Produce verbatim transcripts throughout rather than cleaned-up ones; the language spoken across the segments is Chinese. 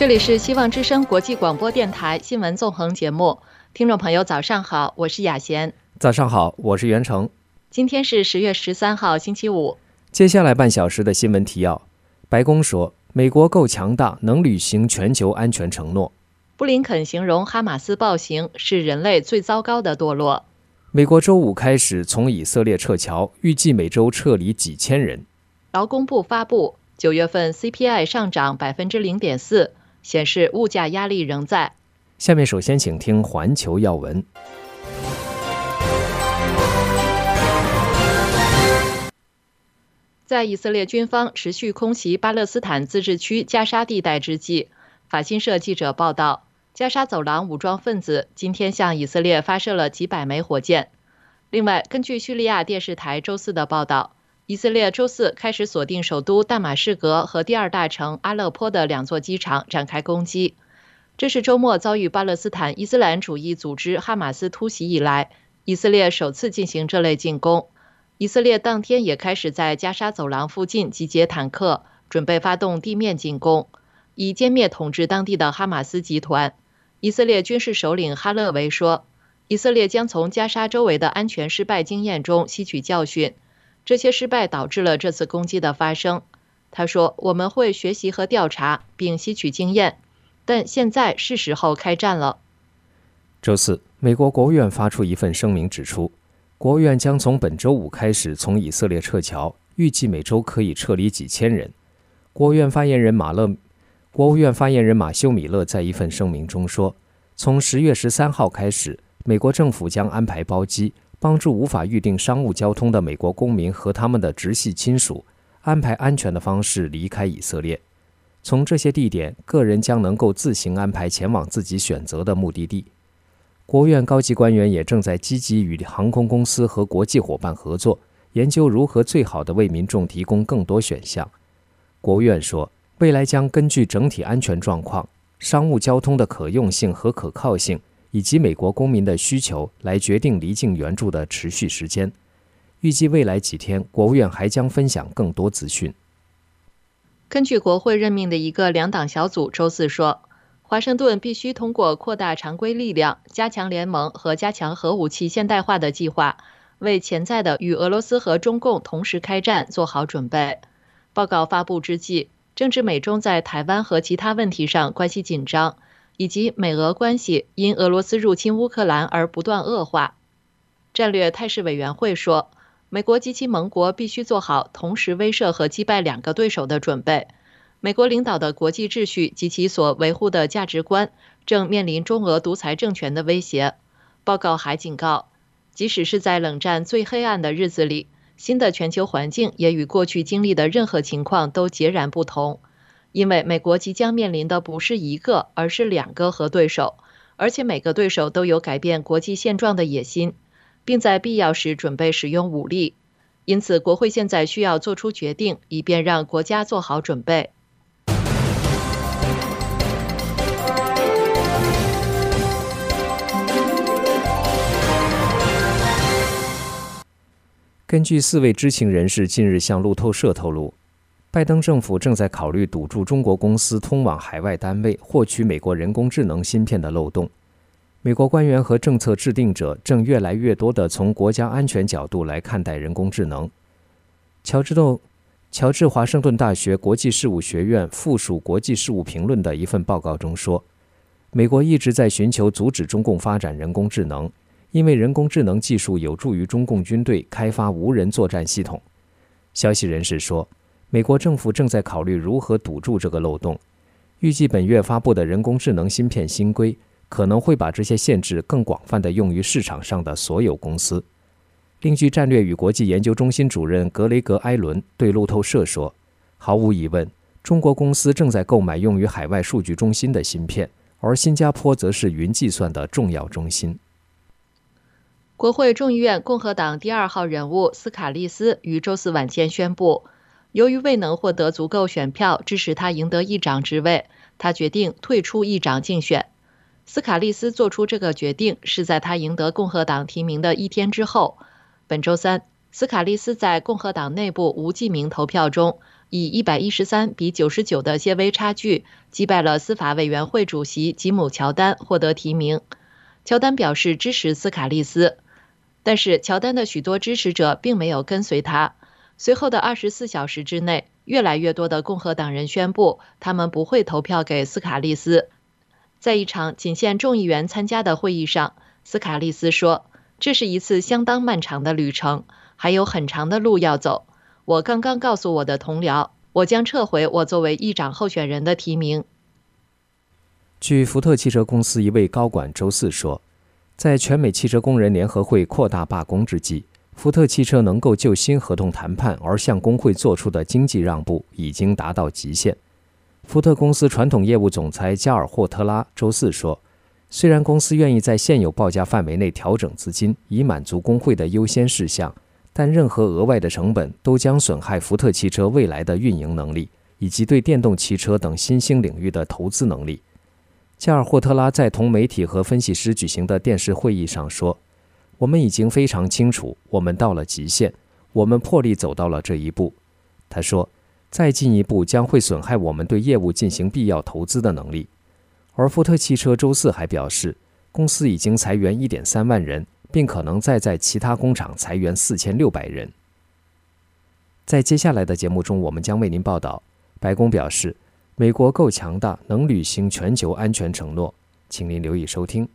这里是希望之声国际广播电台新闻纵横节目，听众朋友早上好，我是雅贤。 早上好，我是袁成。 今天是十月十三号星期五。 接下来半小时的新闻提要：白宫说，美国够强大，能履行全球安全承诺。 布林肯形容哈马斯暴行是人类最糟糕的堕落。 美国周五开始从以色列撤侨，预计每周撤离几千人。 劳工部发布，九月份 C P I 上涨 百分之零点四， 显示物价压力仍在。 下面首先请听环球要闻。 在以色列军方持续空袭巴勒斯坦自治区加沙地带之际，法新社记者报道，加沙走廊武装分子今天向以色列发射了几百枚火箭。另外，根据叙利亚电视台周四的报道，以色列周四开始锁定首都大马士革和第二大城阿勒颇的两座机场展开攻击。这是周末遭遇巴勒斯坦伊斯兰主义组织哈马斯突袭以来，以色列首次进行这类进攻。以色列当天也开始在加沙走廊附近集结坦克，准备发动地面进攻，以歼灭统治当地的哈马斯集团。以色列军事首领哈勒维说，以色列将从加沙周围的安全失败经验中吸取教训，这些失败导致了这次攻击的发生。他说，我们会学习和调查，并吸取经验，但现在是时候开战了。 周四，美国国务院发出一份声明指出，国务院将从本周五开始从以色列撤侨，预计每周可以撤离几千人。国务院发言人马勒国务院发言人马修米勒在一份声明中说，从十月十三号开始，美国政府将安排包机，帮助无法预定商务交通的美国公民和他们的直系亲属，安排安全的方式离开以色列。从这些地点，个人将能够自行安排前往自己选择的目的地。国务院高级官员也正在积极与航空公司和国际伙伴合作，研究如何最好地为民众提供更多选项。国务院说，未来将根据整体安全状况、商务交通的可用性和可靠性，以及美国公民的需求来决定离境援助的持续时间。预计未来几天，国务院还将分享更多资讯。 根据国会任命的一个两党小组周四说，华盛顿必须通过扩大常规力量、加强联盟和加强核武器现代化的计划，为潜在的与俄罗斯和中共同时开战做好准备。报告发布之际，正值美中在台湾和其他问题上关系紧张，以及美俄关系因俄罗斯入侵乌克兰而不断恶化。战略态势委员会说，美国及其盟国必须做好同时威慑和击败两个对手的准备。美国领导的国际秩序及其所维护的价值观正面临中俄独裁政权的威胁。报告还警告，即使是在冷战最黑暗的日子里，新的全球环境也与过去经历的任何情况都截然不同，因为美国即将面临的不是一个，而是两个核对手，而且每个对手都有改变国际现状的野心，并在必要时准备使用武力。因此，国会现在需要做出决定，以便让国家做好准备。 根据四位知情人士近日向路透社透露，拜登政府正在考虑堵住中国公司通往海外单位获取美国人工智能芯片的漏洞。美国官员和政策制定者正越来越多地从国家安全角度来看待人工智能。乔治豆乔治华盛顿大学国际事务学院附属国际事务评论的一份报告中说，美国一直在寻求阻止中共发展人工智能，因为人工智能技术有助于中共军队开发无人作战系统。消息人士说，美国政府正在考虑如何堵住这个漏洞。预计本月发布的人工智能芯片新规可能会把这些限制更广泛地用于市场上的所有公司。另据战略与国际研究中心主任格雷格·埃伦对路透社说，毫无疑问，中国公司正在购买用于海外数据中心的芯片，而新加坡则是云计算的重要中心。 国会众议院共和党第二号人物斯卡利斯于周四晚间宣布，由于未能获得足够选票支持他赢得议长职位，他决定退出议长竞选。斯卡利斯做出这个决定是在他赢得共和党提名的一天之后。本周三，斯卡利斯在共和党内部无记名投票中以一百一十三比九十九的些微差距击败了司法委员会主席吉姆·乔丹，获得提名。乔丹表示支持斯卡利斯，但是乔丹的许多支持者并没有跟随他。随后的二十四小时之内，越来越多的共和党人宣布他们不会投票给斯卡利斯。在一场仅限众议员参加的会议上，斯卡利斯说：“这是一次相当漫长的旅程，还有很长的路要走。我刚刚告诉我的同僚，我将撤回我作为议长候选人的提名。” 据福特汽车公司一位高管周四说，在全美汽车工人联合会扩大罢工之际，福特汽车能够就新合同谈判而向工会做出的经济让步已经达到极限。福特公司传统业务总裁加尔霍特拉周四说，虽然公司愿意在现有报价范围内调整资金，以满足工会的优先事项，但任何额外的成本都将损害福特汽车未来的运营能力，以及对电动汽车等新兴领域的投资能力。加尔霍特拉在同媒体和分析师举行的电视会议上说，我们已经非常清楚，我们到了极限，我们破例走到了这一步。他说，再进一步将会损害我们对业务进行必要投资的能力。而福特汽车周四还表示，公司已经裁员 一点三万人，并可能再在其他工厂裁员四千六百人。在接下来的节目中，我们将为您报道，白宫表示，美国够强大，能履行全球安全承诺。请您留意收听。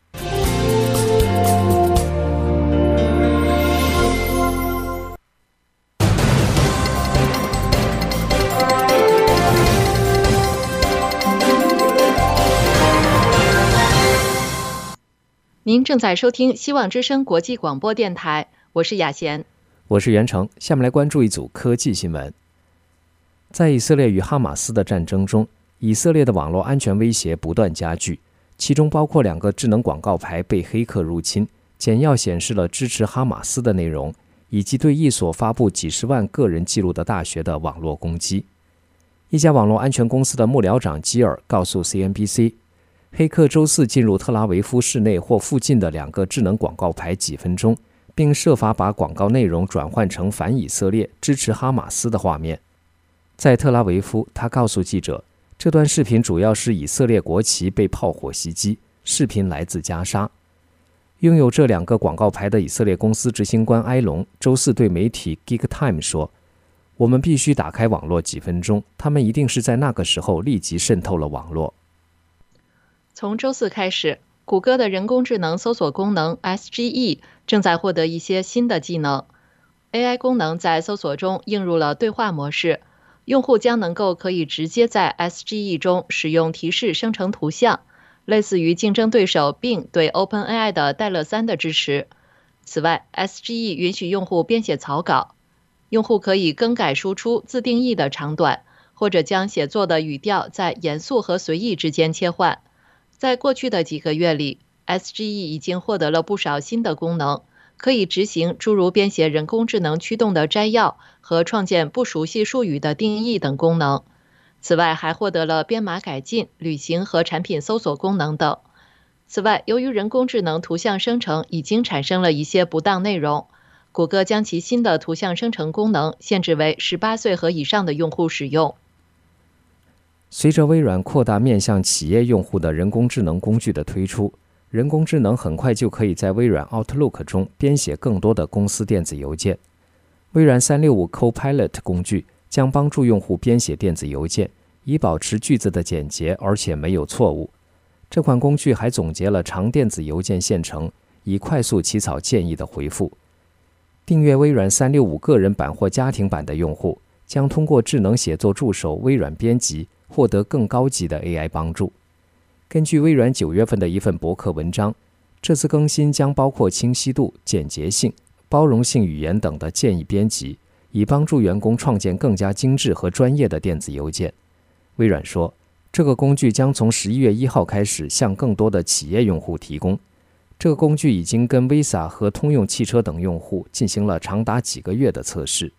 您正在收听希望之声国际广播电台，我是雅贤， 我是袁成。下面来关注一组科技新闻。在以色列与哈马斯的战争中，以色列的网络安全威胁不断加剧，其中包括两个智能广告牌被黑客入侵，简要显示了支持哈马斯的内容，以及对一所发布几十万个人记录的大学的网络攻击。一家网络安全公司的幕僚长基尔告诉 C N B C， 黑客周四进入特拉维夫市内或附近的两个智能广告牌几分钟，并设法把广告内容转换成反以色列、支持哈马斯的画面。在特拉维夫，他告诉记者，这段视频主要是以色列国旗被炮火袭击，视频来自加沙。拥有这两个广告牌的以色列公司执行官埃隆周四对媒体 Geek Time 说，我们必须打开网络几分钟，他们一定是在那个时候立即渗透了网络。 从周四开始，谷歌的人工智能搜索功能 S G E 正在获得一些新的技能。A I 功能在搜索中映入了对话模式，用户将能够可以直接在 S G E 中使用提示生成图像，类似于竞争对手 Bing 对 OpenAI 的戴勒三的支持。此外 ，S G E 允许用户编写草稿，用户可以更改输出自定义的长短，或者将写作的语调在严肃和随意之间切换。在过去的几个月里 ，S G E 已经获得了不少新的功能，可以执行诸如编写人工智能驱动的摘要和创建不熟悉术语的定义等功能。此外，还获得了编码改进、旅行和产品搜索功能等。此外，由于人工智能图像生成已经产生了一些不当内容，谷歌将其新的图像生成功能限制为十八岁和以上的用户使用。 随着微软扩大面向企业用户的人工智能工具的推出，人工智能很快就可以在微软 Outlook 中编写更多的公司电子邮件。微软三六五 Copilot 工具将帮助用户编写电子邮件，以保持句子的简洁而且没有错误。这款工具还总结了长电子邮件线程，以快速起草建议的回复。订阅微软三六五个人版或家庭版的用户将通过智能写作助手微软编辑获得更高级的 A I 帮助。根据微软九月份的一份博客文章，这次更新将包括清晰度、简洁性、包容性语言等的建议编辑，以帮助员工创建更加精致和专业的电子邮件。微软说，这个工具将从十一月一号开始向更多的企业用户提供。这个工具已经跟 Visa 和通用汽车等用户进行了长达几个月的测试。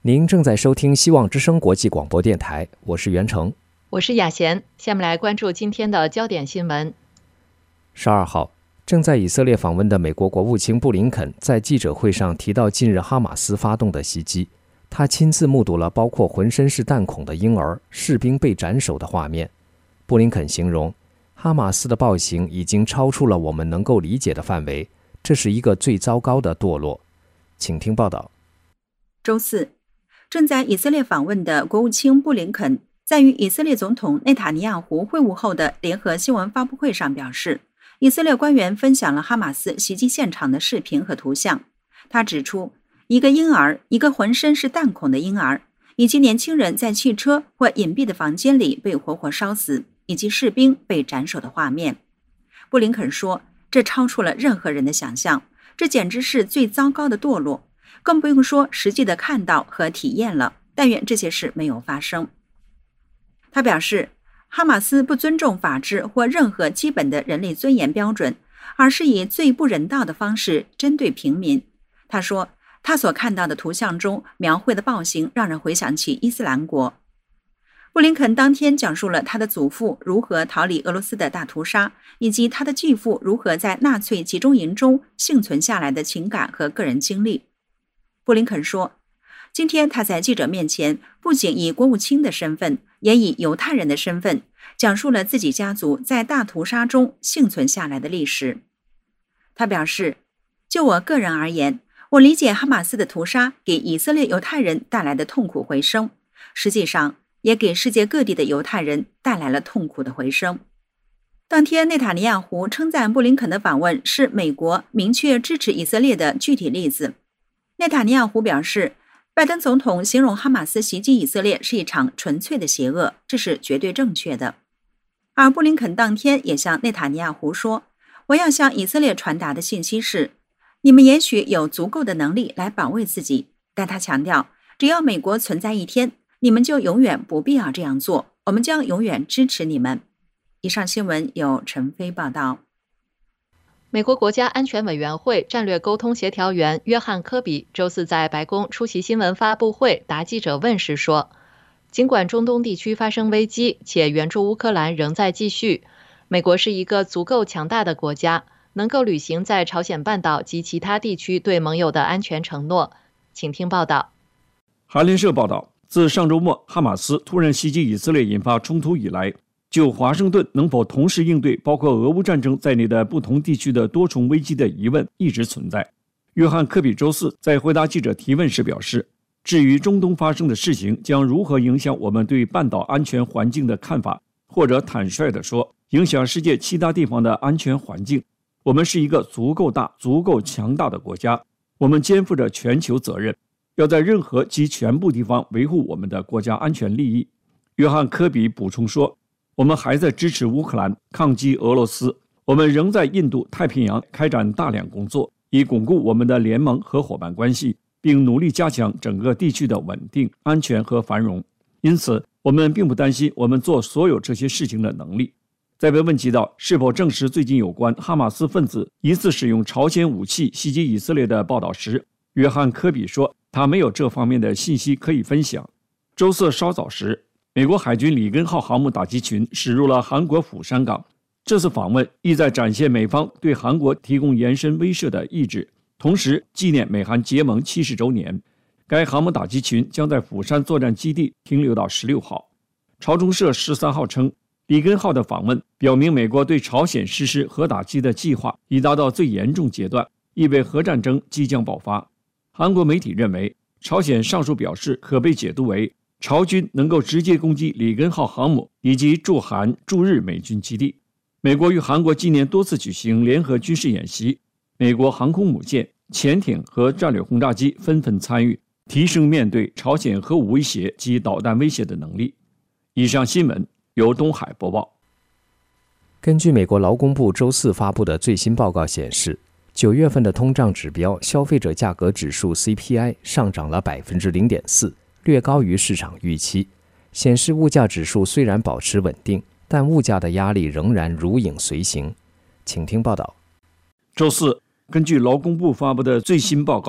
您正在收听希望之声国际广播电台，我是袁成， 我是雅贤。下面来关注今天的焦点新闻。 十二号，正在以色列访问的美国国务卿布林肯在记者会上提到近日哈马斯发动的袭击，他亲自目睹了包括浑身是弹孔的婴儿、士兵被斩首的画面。布林肯形容，哈马斯的暴行已经超出了我们能够理解的范围，这是一个最糟糕的堕落。请听报道。 周四，正在以色列访问的国务卿布林肯在与以色列总统内塔尼亚胡会晤后的联合新闻发布会上表示，以色列官员分享了哈马斯袭击现场的视频和图像。他指出，一个婴儿、一个浑身是弹孔的婴儿，以及年轻人在汽车或隐蔽的房间里被活活烧死，以及士兵被斩首的画面。布林肯说，这超出了任何人的想象，这简直是最糟糕的堕落，更不用说实际的看到和体验了，但愿这些事没有发生。他表示，哈马斯不尊重法治或任何基本的人类尊严标准，而是以最不人道的方式针对平民。他说，他所看到的图像中描绘的暴行让人回想起伊斯兰国。布林肯当天讲述了他的祖父如何逃离俄罗斯的大屠杀，以及他的继父如何在纳粹集中营中幸存下来的情感和个人经历。布林肯说，今天他在记者面前不仅以国务卿的身份，也以犹太人的身份讲述了自己家族在大屠杀中幸存下来的历史。他表示，就我个人而言，我理解哈马斯的屠杀给以色列犹太人带来的痛苦回声，实际上也给世界各地的犹太人带来了痛苦的回声。当天，内塔尼亚胡称赞布林肯的访问是美国明确支持以色列的具体例子。内塔尼亚胡表示，拜登总统形容哈马斯袭击以色列是一场纯粹的邪恶，这是绝对正确的。而布林肯当天也向内塔尼亚胡说，我要向以色列传达的信息是，你们也许有足够的能力来保卫自己，但他强调，只要美国存在一天，你们就永远不必要这样做，我们将永远支持你们。以上新闻由陈飞报道。 美国国家安全委员会战略沟通协调员约翰·科比周四在白宫出席新闻发布会答记者问时说，尽管中东地区发生危机，且援助乌克兰仍在继续，美国是一个足够强大的国家，能够履行在朝鲜半岛及其他地区对盟友的安全承诺。请听报道。 韩联社报道，自上周末哈马斯突然袭击以色列引发冲突以来，就华盛顿能否同时应对包括俄乌战争在内的不同地区的多重危机的疑问一直存在。约翰·科比周四在回答记者提问时表示，至于中东发生的事情将如何影响我们对半岛安全环境的看法，或者坦率地说，影响世界其他地方的安全环境，我们是一个足够大、足够强大的国家，我们肩负着全球责任，要在任何及全部地方维护我们的国家安全利益。约翰·科比补充说，我们还在支持乌克兰抗击俄罗斯，我们仍在印度太平洋开展大量工作，以巩固我们的联盟和伙伴关系，并努力加强整个地区的稳定、安全和繁荣。因此，我们并不担心我们做所有这些事情的能力。在被问及到是否证实最近有关哈马斯分子疑似使用朝鲜武器袭击以色列的报道时，约翰·科比说，他没有这方面的信息可以分享。周四稍早时，美国海军里根号航母打击群驶入了韩国釜山港。这次访问意在展现美方对韩国提供延伸威慑的意志，同时纪念美韩结盟七十周年。该航母打击群将在釜山作战基地停留到十六号。朝中社十三号称，里根号的访问表明美国对朝鲜实施核打击的计划已达到最严重阶段，意味核战争即将爆发。韩国媒体认为，朝鲜上述表示可被解读为朝军能够直接攻击里根号航母以及驻韩驻日美军基地。美国与韩国今年多次举行联合军事演习，美国航空母舰、潜艇和战略轰炸机纷纷参与，提升面对朝鲜核武威胁及导弹威胁的能力。以上新闻由东海播报。 根据美国劳工部周四发布的最新报告显示，九月份的通胀指标消费者价格指数 C P I 上涨了 百分之零点四， 略高于市场预期，显示物价指数虽然保持稳定，但物价的压力仍然如影随形。请听报道。 周四，根据劳工部发布的最新报告，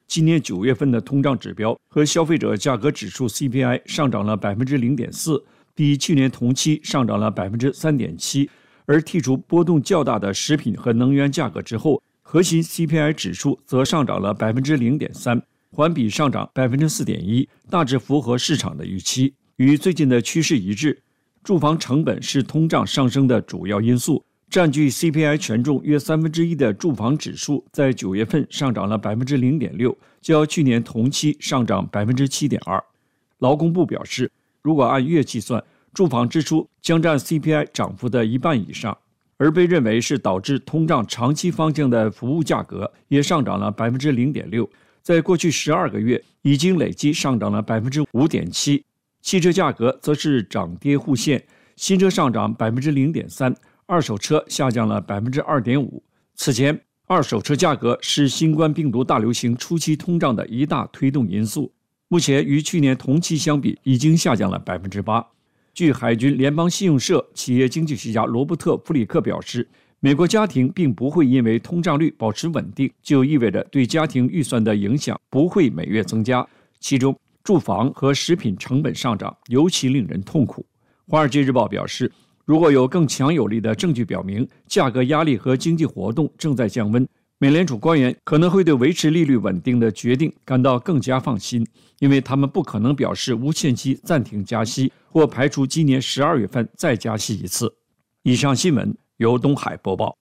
今年九月份的通胀指标和消费者价格指数 C P I 上涨了 百分之零点四， 比去年同期上涨了 百分之三点七， 而剔除波动较大的食品和能源价格之后，核心 C P I 指数则上涨了 百分之零点三， 环比上涨 百分之四点一， 大致符合市场的预期。与最近的趋势一致，住房成本是通胀上升的主要因素，占据 C P I 权重约三分之一的住房指数在九月份上涨了 百分之零点六， 较去年同期上涨 百分之七点二。 劳工部表示，如果按月计算，住房支出将占 C P I 涨幅的一半以上，而被认为是导致通胀长期方向的服务价格也上涨了 百分之零点六， 在过去十二个月已经累计上涨了 百分之五点七。 汽车价格则是涨跌互现，新车上涨 百分之零点三， 二手车下降了 百分之二点五。 此前，二手车价格是新冠病毒大流行初期通胀的一大推动因素，目前与去年同期相比已经下降了 百分之八。 据海军联邦信用社企业经济学家罗伯特·弗里克表示，美国家庭并不会因为通胀率保持稳定就意味着对家庭预算的影响不会每月增加，其中住房和食品成本上涨尤其令人痛苦。华尔街日报表示，如果有更强有力的证据表明价格压力和经济活动正在降温，美联储官员可能会对维持利率稳定的决定感到更加放心，因为他们不可能表示无限期暂停加息或排除今年十二月份再加息一次。以上新闻由东海播报。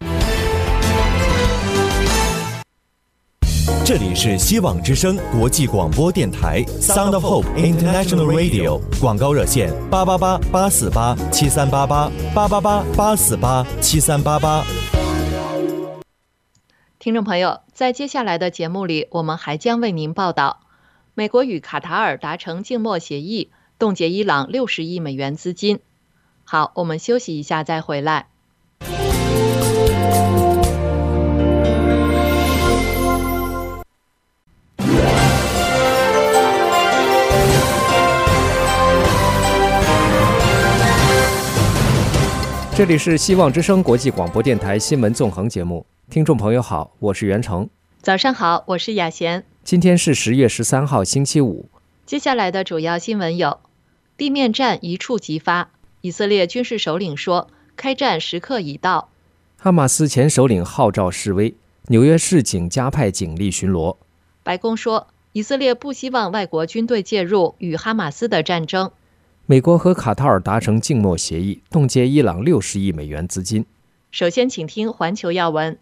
这里是希望之声国际广播电台 Sound of Hope International Radio， 广告热线八八八八四八七三八八八八八八四八七三八八。 听众朋友，在接下来的节目里，我们还将为您报道，美国与卡塔尔达成静默协议，冻结伊朗六十亿美元资金。好，我们休息一下再回来。 这里是希望之声国际广播电台新闻纵横节目，听众朋友好，我是袁成。 早上好，我是雅贤。 今天是十月十三号星期五。 接下来的主要新闻有：地面战一触即发，以色列军事首领说开战时刻已到； 哈马斯前首领号召示威，纽约市警加派警力巡逻； 白宫说以色列不希望外国军队介入与哈马斯的战争； 美国和卡塔尔达成静默协议，冻结伊朗六十亿美元资金。 首先请听环球要闻。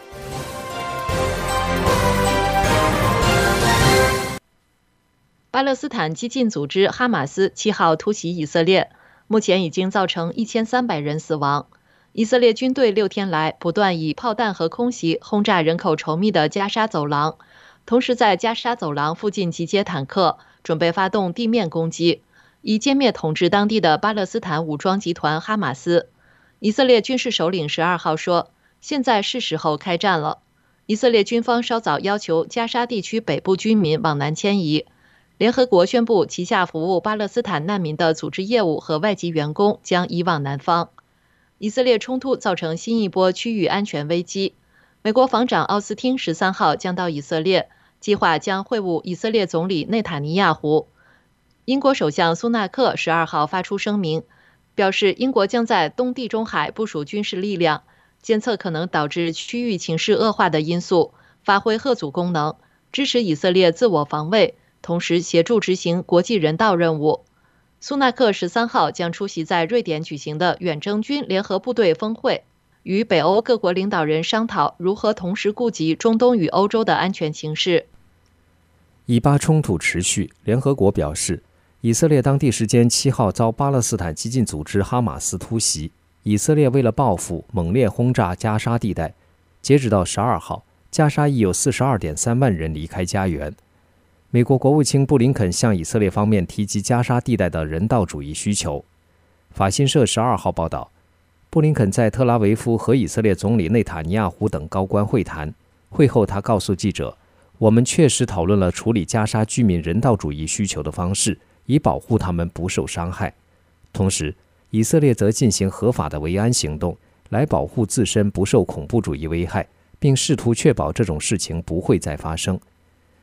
巴勒斯坦激进组织哈马斯七号突袭以色列，目前已经造成一千三百人死亡。以色列军队六天来不断以炮弹和空袭轰炸人口稠密的加沙走廊，同时在加沙走廊附近集结坦克，准备发动地面攻击，以歼灭统治当地的巴勒斯坦武装集团哈马斯。以色列军事首领十二号说，现在是时候开战了。以色列军方稍早要求加沙地区北部居民往南迁移。联合国宣布旗下服务巴勒斯坦难民的组织业务和外籍员工将移往南方。以色列冲突造成新一波区域安全危机。美国防长奥斯汀十三号将到以色列，计划将会晤以色列总理内塔尼亚胡。英国首相苏纳克十二号发出声明，表示英国将在东地中海部署军事力量，监测可能导致区域情势恶化的因素，发挥吓阻功能，支持以色列自我防卫，同时协助执行国际人道任务。苏纳克十三号将出席在瑞典举行的远征军联合部队峰会，与北欧各国领导人商讨如何同时顾及中东与欧洲的安全形势。 以巴冲突持续，联合国表示，以色列当地时间七号遭巴勒斯坦激进组织哈马斯突袭，以色列为了报复，猛烈轰炸加沙地带。截止到十二号，加沙已有 四十二点三万人离开家园。美国国务卿布林肯向以色列方面提及加沙地带的人道主义需求。法新社十二号报道，布林肯在特拉维夫和以色列总理内塔尼亚胡等高官会谈，会后他告诉记者，我们确实讨论了处理加沙居民人道主义需求的方式，以保护他们不受伤害。同时，以色列则进行合法的维安行动，来保护自身不受恐怖主义危害，并试图确保这种事情不会再发生。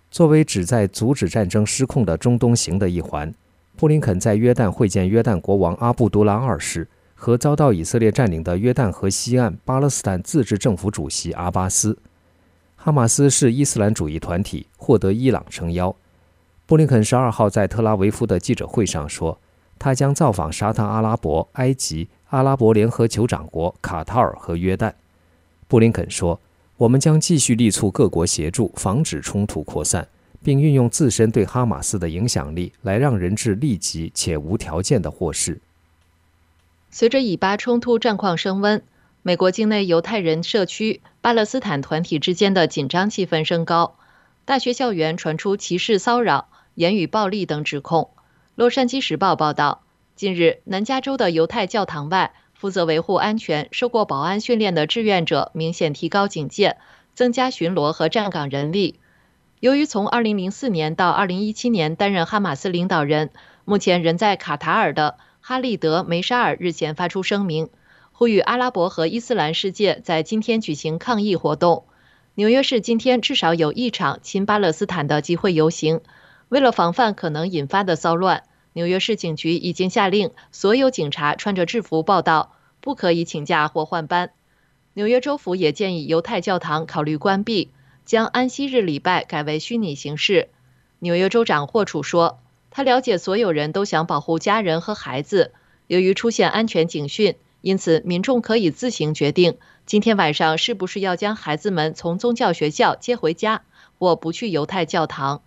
作为旨在阻止战争失控的中东行的一环，布林肯在约旦会见约旦国王阿布都拉二世和遭到以色列占领的约旦河西岸巴勒斯坦自治政府主席阿巴斯。哈马斯是伊斯兰主义团体，获得伊朗撑腰。布林肯十二号在特拉维夫的记者会上说，他将造访沙特阿拉伯、埃及、阿拉伯联合酋长国、卡塔尔和约旦。布林肯说，我们将继续力促各国协助防止冲突扩散，并运用自身对哈马斯的影响力来让人质立即且无条件的获释。 随着以巴冲突战况升温，美国境内犹太人社区、巴勒斯坦团体之间的紧张气氛升高，大学校园传出歧视骚扰、言语暴力等指控。洛杉矶时报报道，近日南加州的犹太教堂外，负责维护安全、受过保安训练的志愿者明显提高警戒，增加巡逻和站岗人力。由于从二零零四年到二零一七年担任哈马斯领导人，目前人在卡塔尔的哈利德·梅沙尔日前发出声明，呼吁阿拉伯和伊斯兰世界在今天举行抗议活动。纽约市今天至少有一场亲巴勒斯坦的集会游行。为了防范可能引发的骚乱，纽约市警局已经下令所有警察穿着制服报到，不可以请假或换班。纽约州府也建议犹太教堂考虑关闭，将安息日礼拜改为虚拟形式。纽约州长霍楚说，他了解所有人都想保护家人和孩子，由于出现安全警讯，因此民众可以自行决定今天晚上是不是要将孩子们从宗教学校接回家，或不去犹太教堂。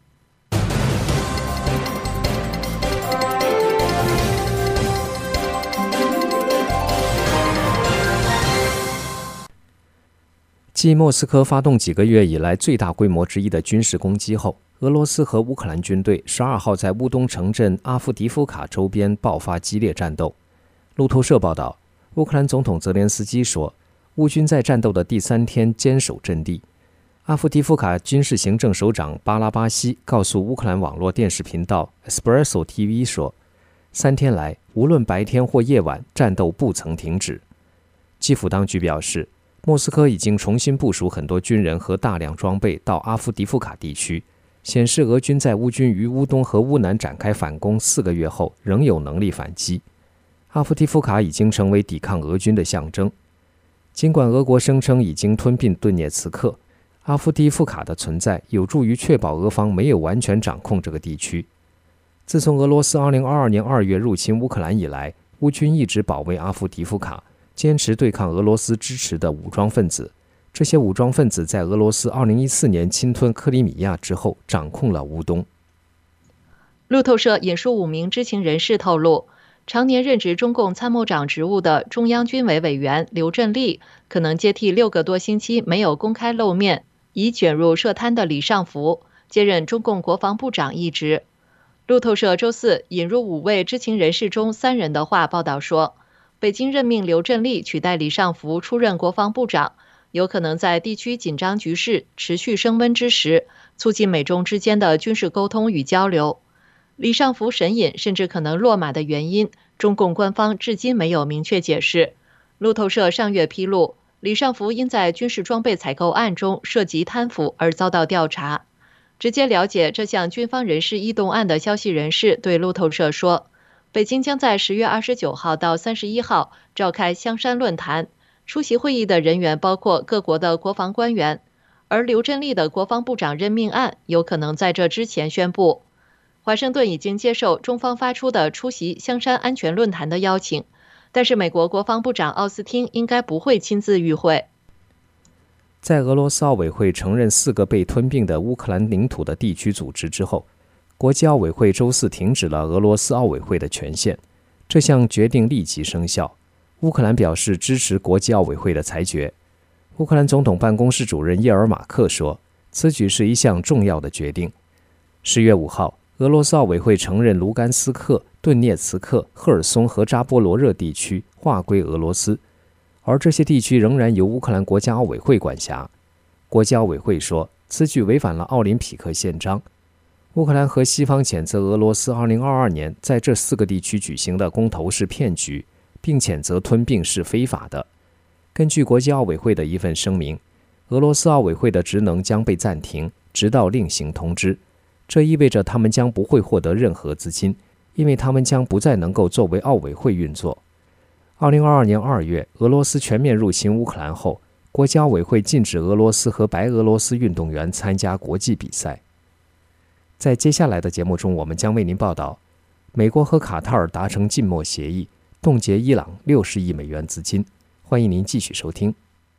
继莫斯科发动几个月以来最大规模之一的军事攻击后，俄罗斯和乌克兰军队十二号在乌东城镇阿夫迪夫卡周边爆发激烈战斗。路透社报道，乌克兰总统泽连斯基说，乌军在战斗的第三天坚守阵地。阿夫迪夫卡军事行政首长巴拉巴西告诉乌克兰网络电视频道 Espresso T V 说，三天来，无论白天或夜晚，战斗不曾停止。基辅当局表示，莫斯科已经重新部署很多军人和大量装备到阿夫迪夫卡地区，显示俄军在乌军于乌东和乌南展开反攻四个月后仍有能力反击。阿夫迪夫卡已经成为抵抗俄军的象征。尽管俄国声称已经吞并顿涅茨克，阿夫迪夫卡的存在有助于确保俄方没有完全掌控这个地区。自从俄罗斯二零二二年二月入侵乌克兰以来，乌军一直保卫阿夫迪夫卡，坚持对抗俄罗斯支持的武装分子。这些武装分子在俄罗斯二零一四年侵吞克里米亚之后，掌控了乌东。 路透社引述五名知情人士透露，常年任职中共参谋长职务的中央军委委员刘振立可能接替六个多星期没有公开露面、已卷入涉贪的李尚福，接任中共国防部长一职。路透社周四引入五位知情人士中三人的话报道说，北京任命刘振立取代李尚福出任国防部长，有可能在地区紧张局势持续升温之时，促进美中之间的军事沟通与交流。李尚福神隐甚至可能落马的原因，中共官方至今没有明确解释。路透社上月披露，李尚福因在军事装备采购案中涉及贪腐而遭到调查。直接了解这项军方人事异动案的消息人士对路透社说，北京将在十月二十九号到三十一号召开香山论坛，出席会议的人员包括各国的国防官员，而刘振立的国防部长任命案有可能在这之前宣布。华盛顿已经接受中方发出的出席香山安全论坛的邀请，但是美国国防部长奥斯汀应该不会亲自与会。 在俄罗斯奥委会承认四个被吞并的乌克兰领土的地区组织之后，国际奥委会周四停止了俄罗斯奥委会的权限，这项决定立即生效。乌克兰表示支持国际奥委会的裁决。乌克兰总统办公室主任叶尔马克说，此举是一项重要的决定。十月五号，俄罗斯奥委会承认卢甘斯克、顿涅茨克、赫尔松和扎波罗热地区划归俄罗斯，而这些地区仍然由乌克兰国家奥委会管辖。国际奥委会说，此举违反了奥林匹克宪章。乌克兰和西方谴责俄罗斯二零二二年在这四个地区举行的公投是骗局，并谴责吞并是非法的。根据国际奥委会的一份声明，俄罗斯奥委会的职能将被暂停， 直到另行通知。这意味着他们将不会获得任何资金，因为他们将不再能够作为奥委会运作。二零二二年二月，俄罗斯全面入侵乌克兰后，国际奥委会禁止俄罗斯和白俄罗斯运动员参加国际比赛。在接下来的节目中，我们将为您报道美国和卡塔尔达成禁墨协议，冻结伊朗六十亿美元资金。欢迎您继续收听。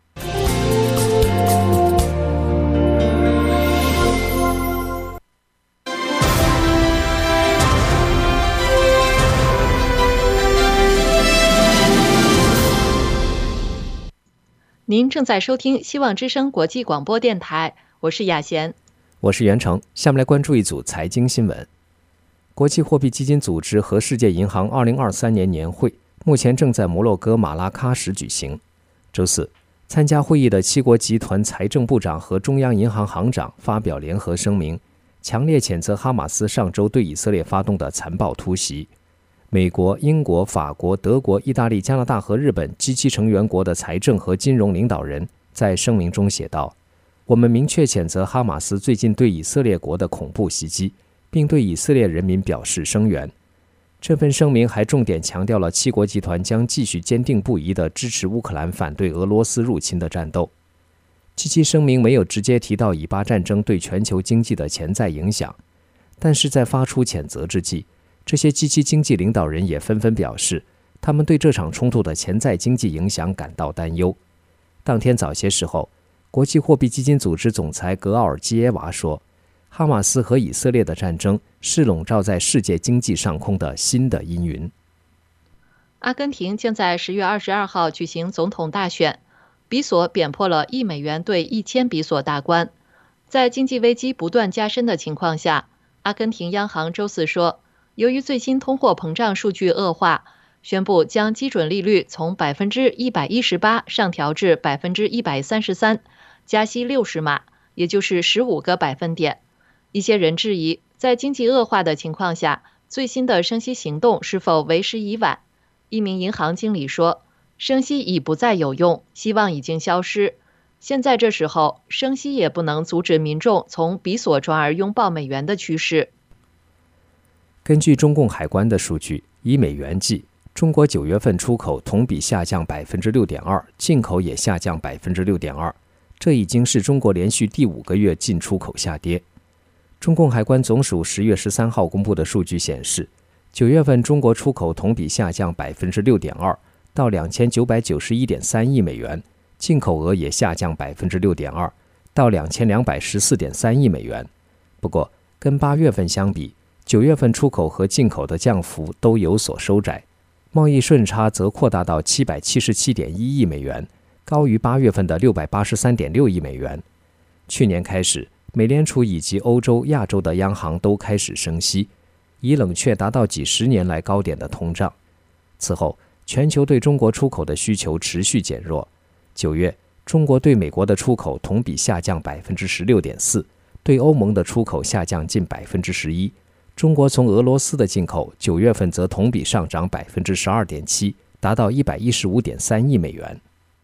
您正在收听希望之声国际广播电台，我是雅贤， 我是袁成。下面来关注一组财经新闻。国际货币基金组织和世界银行二零二三年年会目前正在摩洛哥马拉喀什举行。周四，参加会议的七国集团财政部长和中央银行行长发表联合声明，强烈谴责哈马斯上周对以色列发动的残暴突袭。美国、英国、法国、德国、意大利、加拿大和日本 G 七 成员国的财政和金融领导人在声明中写道：我们明确谴责哈马斯最近对以色列国的恐怖袭击，并对以色列人民表示声援。这份声明还重点强调了七国集团将继续坚定不移地支持乌克兰反对俄罗斯入侵的战斗。G 七 声明没有直接提到以巴战争对全球经济的潜在影响，但是在发出谴责之际，这些 G 七 经济领导人也纷纷表示，他们对这场冲突的潜在经济影响感到担忧。当天早些时候，国际货币基金组织总裁格奥尔基耶娃说，哈马斯和以色列的战争是笼罩在世界经济上空的新的阴云。 阿根廷将在十月二十二号举行总统大选，比索贬破了一美元兑一千比索大关。在经济危机不断加深的情况下，阿根廷央行周四说，由于最新通货膨胀数据恶化，宣布将基准利率从百分之一百一十八上调至百分之一百三十三，加息六十码，也就是十五个百分点。一些人质疑，在经济恶化的情况下，最新的升息行动是否为时已晚。一名银行经理说，升息已不再有用，希望已经消失。现在这时候，升息也不能阻止民众从比索转而拥抱美元的趋势。 根据中共海关的数据，以美元计，中国九月份出口同比下降百分之六点二，进口也下降百分之六点二，这已经是中国连续第五个月进出口下跌。中共海关总署十月十三号公布的数据显示，九月份中国出口同比下降百分之六点二，到两千九百九十一点三亿美元，进口额也下降百分之六点二，到两千两百十四点三亿美元。不过，跟八月份相比，九月份出口和进口的降幅都有所收窄，贸易顺差则扩大到七百七十七点一亿美元，高于八月份的六百八十三点六亿美元。去年开始，美联储以及欧洲、亚洲的央行都开始升息，以冷却达到几十年来高点的通胀。此后，全球对中国出口的需求持续减弱。九月，中国对美国的出口同比下降百分之十六点四，对欧盟的出口下降近百分之十一。中国从俄罗斯的进口九月份则同比上涨百分之十二点七，达到一百一十五点三亿美元。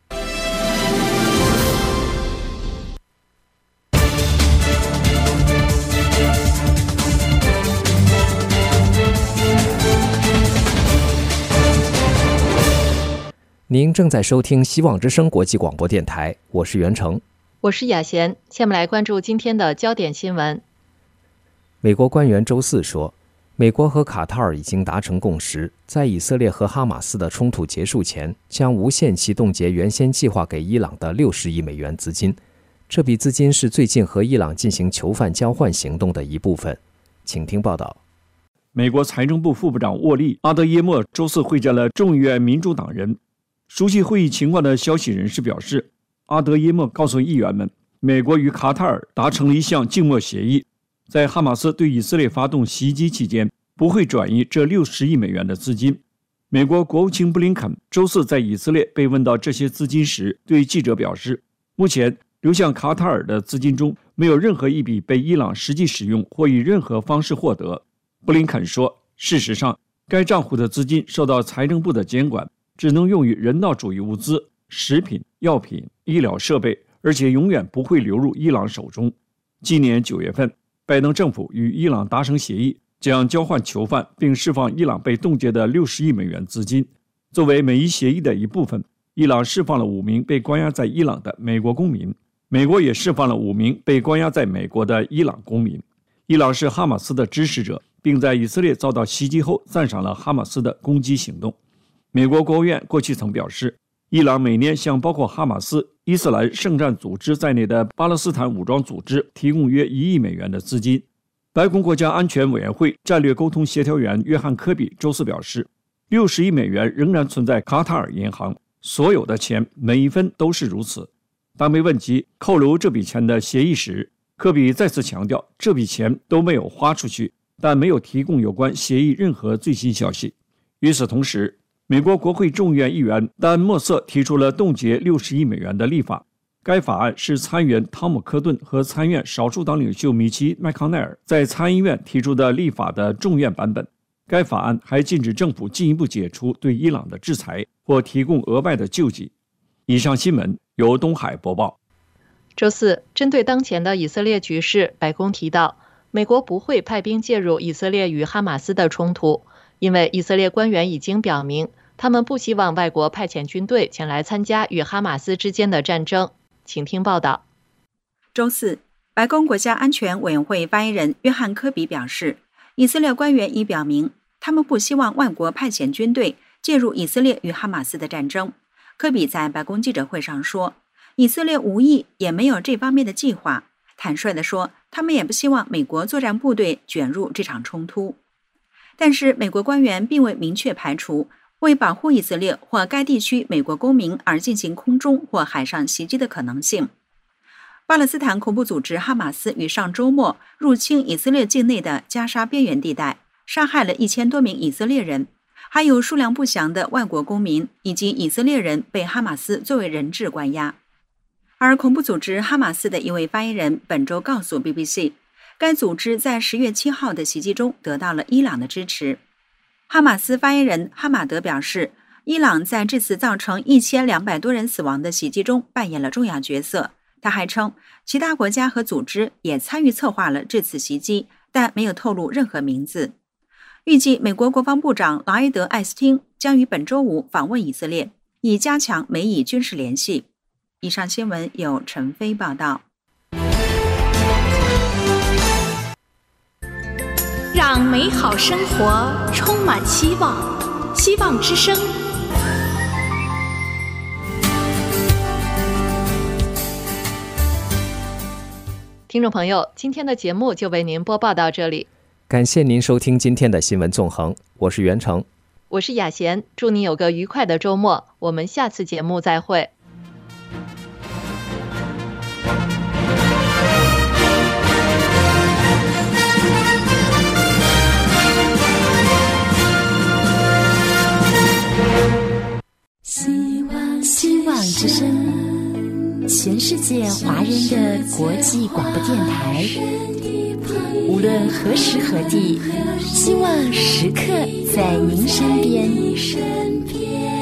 您正在收听希望之声国际广播电台，我是袁成， 我是雅贤。下面来关注今天的焦点新闻。 美国官员周四说，美国和卡塔尔已经达成共识，在以色列和哈马斯的冲突结束前，将无限期冻结原先计划给伊朗的六十亿美元资金。这笔资金是最近和伊朗进行囚犯交换行动的一部分。请听报道。 美国财政部副部长沃利·阿德耶莫周四会见了众议院民主党人。熟悉会议情况的消息人士表示，阿德耶莫告诉议员们，美国与卡塔尔达成了一项静默协议，在哈马斯对以色列发动袭击期间，不会转移这六十亿美元的资金。美国国务卿布林肯周四在以色列被问到这些资金时，对记者表示，目前流向卡塔尔的资金中没有任何一笔被伊朗实际使用或以任何方式获得。布林肯说，事实上，该账户的资金受到财政部的监管，只能用于人道主义物资、食品、药品、医疗设备，而且永远不会流入伊朗手中。 今年九月份，拜登政府与伊朗达成协议，将交换囚犯并释放伊朗被冻结的六十亿美元资金。作为美伊协议的一部分，伊朗释放了五名被关押在伊朗的美国公民，美国也释放了五名被关押在美国的伊朗公民。伊朗是哈马斯的支持者，并在以色列遭到袭击后赞赏了哈马斯的攻击行动。美国国务院过去曾表示，伊朗每年向包括哈马斯、伊斯兰圣战组织在内的巴勒斯坦武装组织提供约一亿美元的资金。白宫国家安全委员会战略沟通协调员约翰·科比周四表示，六十亿美元仍然存在卡塔尔银行，所有的钱每一分都是如此。当被问及扣留这笔钱的协议时，科比再次强调，这笔钱都没有花出去，但没有提供有关协议任何最新消息。与此同时，美国国会众议院议员丹·莫瑟提出了冻结六十亿美元的立法。该法案是参议员汤姆·科顿和参议院少数党领袖米奇·麦康奈尔在参议院提出的立法的众院版本。该法案还禁止政府进一步解除对伊朗的制裁或提供额外的救济。以上新闻由东海播报。 周四，针对当前的以色列局势，白宫提到，美国不会派兵介入以色列与哈马斯的冲突，因为以色列官员已经表明，他们不希望外国派遣军队前来参加与哈马斯之间的战争。请听报道。 周四，白宫国家安全委员会发言人约翰·科比表示，以色列官员已表明，他们不希望外国派遣军队介入以色列与哈马斯的战争。科比在白宫记者会上说，以色列无意也没有这方面的计划，坦率地说，他们也不希望美国作战部队卷入这场冲突。但是美国官员并未明确排除为保护以色列或该地区美国公民而进行空中或海上袭击的可能性。巴勒斯坦恐怖组织哈马斯于上周末入侵以色列境内的加沙边缘地带，杀害了一千多名以色列人，还有数量不详的外国公民以及以色列人被哈马斯作为人质关押。而恐怖组织哈马斯的一位发言人本周告诉 B B C， 该组织在十月七号的袭击中得到了伊朗的支持。哈马斯发言人哈马德表示，伊朗在这次造成一千两百多人死亡的袭击中扮演了重要角色。他还称，其他国家和组织也参与策划了这次袭击，但没有透露任何名字。预计美国国防部长劳埃德·艾斯汀将于本周五访问以色列，以加强美以军事联系。以上新闻由陈飞报道。 让美好生活充满希望，希望之声。 听众朋友，今天的节目就为您播报到这里， 感谢您收听今天的新闻纵横，我是袁成， 我是雅贤，祝您有个愉快的周末，我们下次节目再会。 希望希望之声，全世界华人的国际广播电台，无论何时何地，希望时刻在您身边。